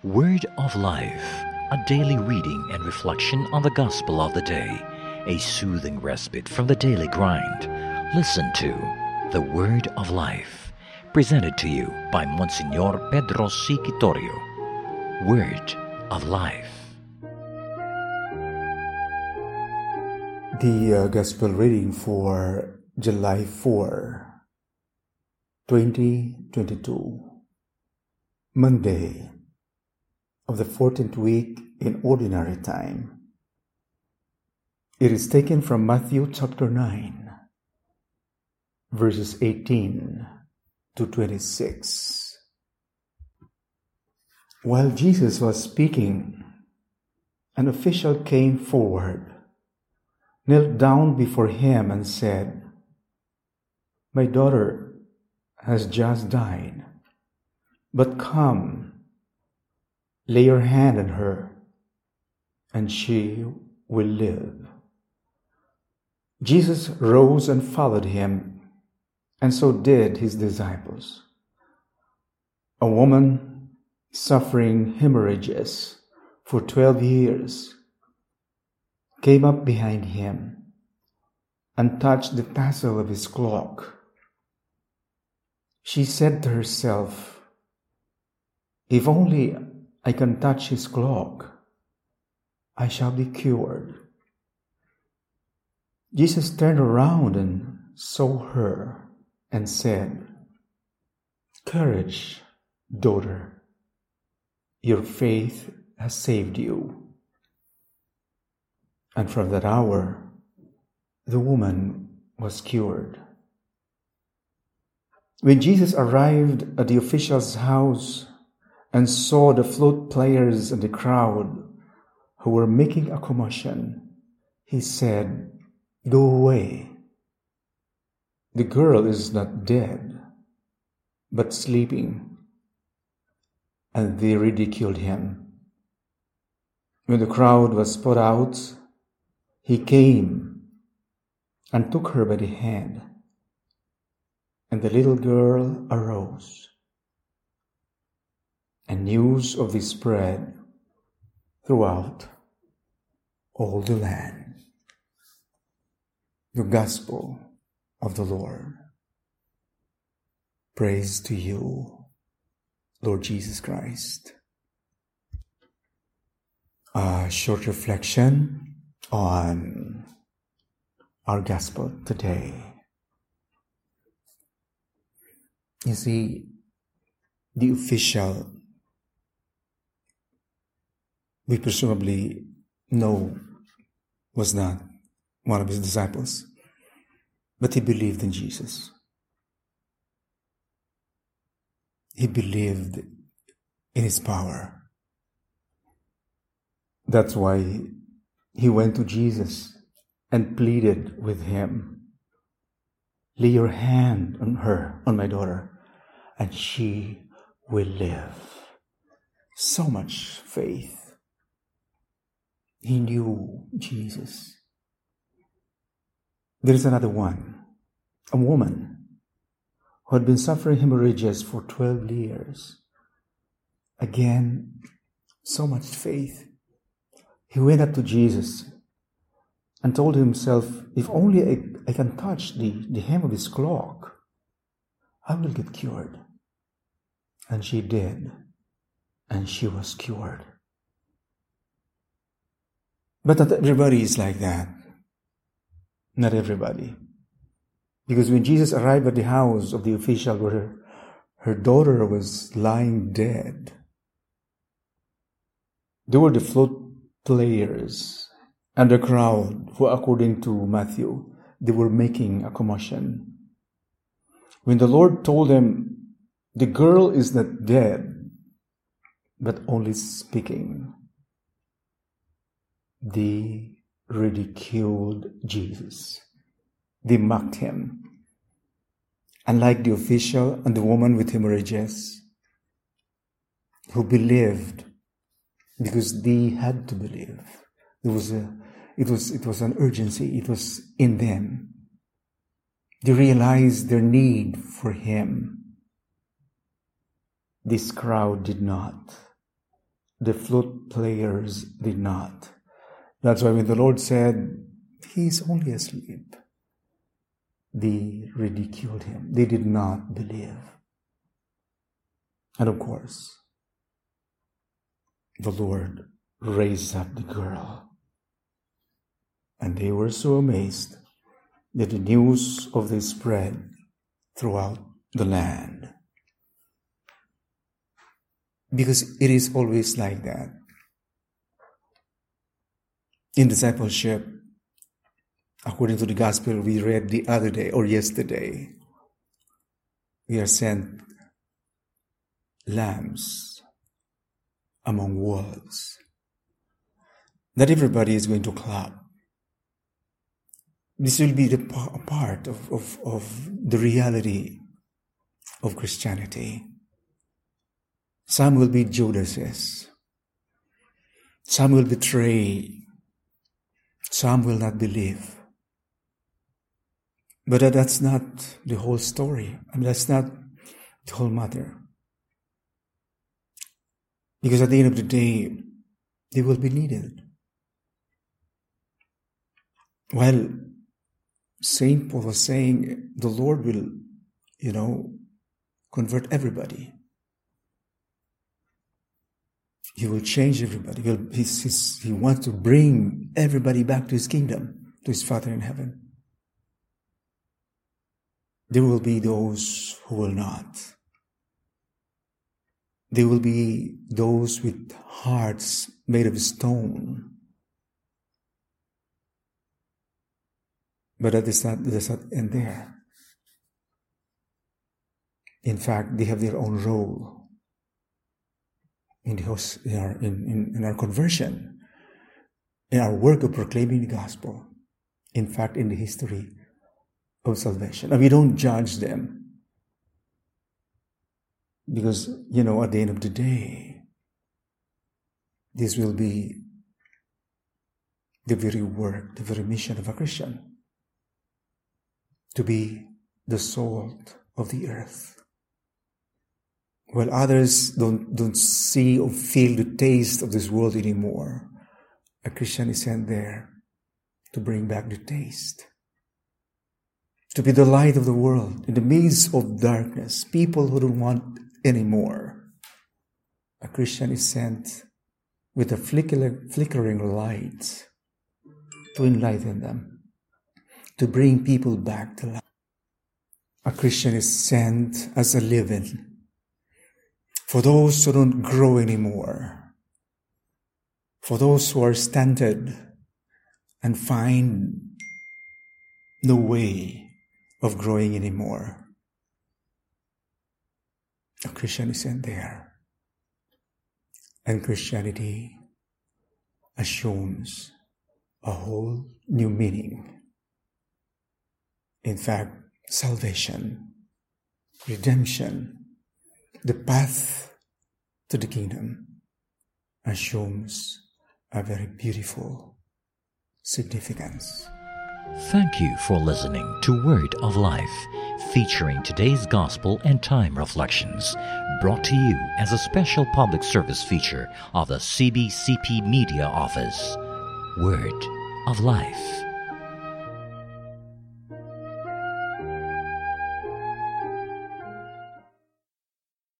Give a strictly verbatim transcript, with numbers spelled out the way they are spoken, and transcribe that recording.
Word of Life, a daily reading and reflection on the gospel of the day, a soothing respite from the daily grind. Listen to the Word of Life, presented to you by Monsignor Pedro C. Quitorio. Word of Life. The uh, Gospel reading for July fourth, twenty twenty-two, Monday of the fourteenth week in Ordinary Time. It is taken from Matthew chapter nine, verses eighteen to twenty-six. While Jesus was speaking, an official came forward, knelt down before him and said, "My daughter has just died, but come, lay your hand on her, and she will live." Jesus rose and followed him, and so did his disciples. A woman suffering hemorrhages for twelve years came up behind him and touched the tassel of his cloak. She said to herself, "If only I can touch his cloak, I shall be cured." Jesus turned around and saw her and said, "Courage, daughter, your faith has saved you." And from that hour, the woman was cured. When Jesus arrived at the official's house and saw the flute players and the crowd who were making a commotion, he said, "Go away. The girl is not dead, but sleeping." And they ridiculed him. When the crowd was put out, he came and took her by the hand, and the little girl arose. And news of this spread throughout all the land. The Gospel of the Lord. Praise to you, Lord Jesus Christ. A short reflection on our Gospel today. You see, the official, we presumably know, was not one of his disciples, but he believed in Jesus. He believed in his power. That's why he went to Jesus and pleaded with him, "Lay your hand on her, on my daughter, and she will live." So much faith. He knew Jesus. There is another one, a woman who had been suffering hemorrhages for twelve years. Again, so much faith. He went up to Jesus and told himself, "If only I, I can touch the, the hem of his cloak, I will get cured." And she did, and she was cured. But not everybody is like that. Not everybody. Because when Jesus arrived at the house of the official where her, her daughter was lying dead, there were the flute players and the crowd who, according to Matthew, they were making a commotion. When the Lord told them, "The girl is not dead, but only speaking," they ridiculed Jesus. They mocked him. Unlike the official and the woman with hemorrhages, who believed because they had to believe. There was a, it was, it was an urgency. It was in them. They realized their need for him. This crowd did not. the flute players did not. That's why when the Lord said, "He's only asleep," they ridiculed him. They did not believe. And of course, the Lord raised up the girl. And they were so amazed that the news of this spread throughout the land. Because it is always like that. In discipleship, according to the gospel we read the other day or yesterday, we are sent lambs among wolves. Not everybody is going to clap. This will be the a part of, of, of the reality of Christianity. Some will be Judases. Some will betray. Some will not believe. But that's not the whole story. I mean, that's not the whole matter. Because at the end of the day, they will be needed. While Saint Paul was saying, the Lord will, you know, convert everybody. He will change everybody. He'll, he's, he's, he wants to bring everybody back to his kingdom, to his Father in heaven. There will be those who will not. There will be those with hearts made of stone. But that does not, does not end there. In fact, they have their own role in, the host, in, our, in, in, in our conversion, in our work of proclaiming the gospel. In fact, in the history of salvation. And we don't judge them. Because, you know, at the end of the day, this will be the very work, the very mission of a Christian. To be the salt of the earth. While others don't, don't see or feel the taste of this world anymore, a Christian is sent there to bring back the taste. To be the light of the world in the midst of darkness, people who don't want anymore. A Christian is sent with a flickering, flickering light to enlighten them. To bring people back to life. A Christian is sent as a leaven for those who don't grow anymore, for those who are stunted and find no way of growing anymore. A Christian is sent there. And Christianity assumes a whole new meaning. In fact, salvation, redemption, the path to the kingdom assumes a very beautiful significance. Thank you for listening to Word of Life, featuring today's Gospel and Time Reflections, brought to you as a special public service feature of the C B C P Media Office. Word of Life.